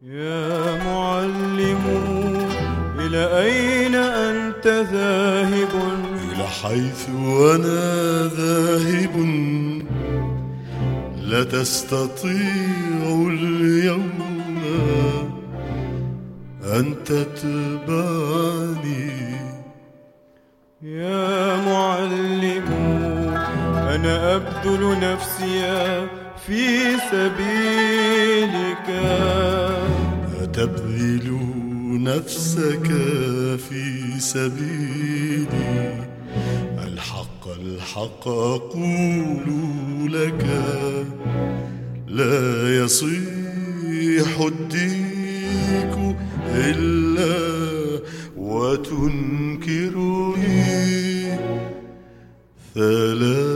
يا معلم، إلى أين أنت ذاهب؟ إلى حيث أنا ذاهب، لا تستطيع اليوم أن تتبعني. يا معلم، أنا أبذل نفسي في سبيلك. أتبذل نفسك في سبيلي؟ الحق أقول لك، لا يصيح الديك إلا وتنكرني.